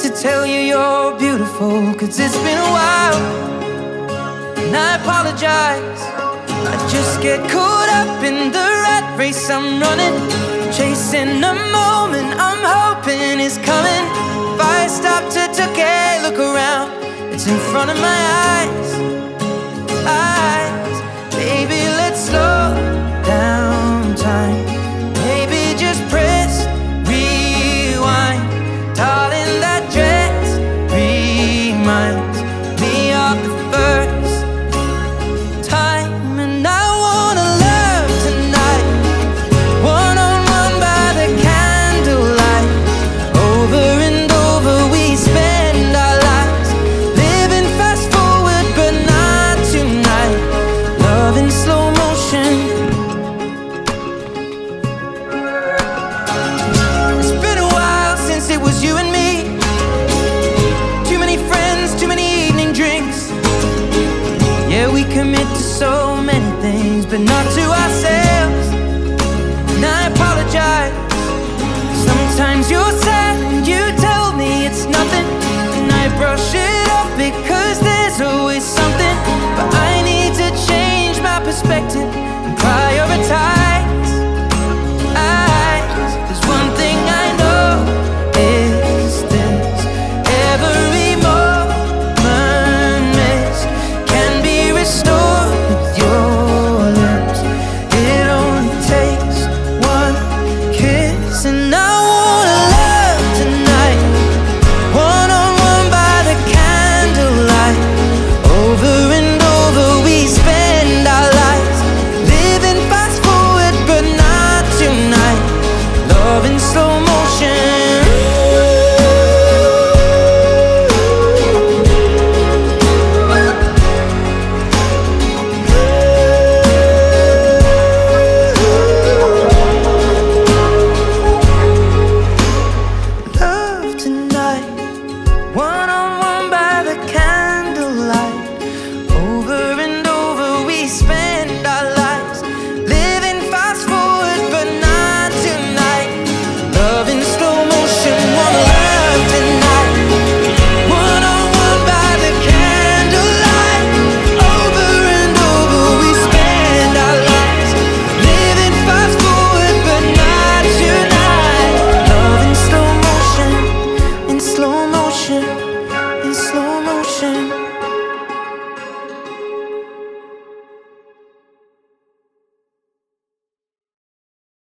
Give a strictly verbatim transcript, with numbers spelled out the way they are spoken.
tell you you're beautiful, cause it's been a while, and I apologize. I just get caught up in the rat race I'm running, chasing a moment I'm hoping is coming. If I stop to take a look around, it's in front of my eyes.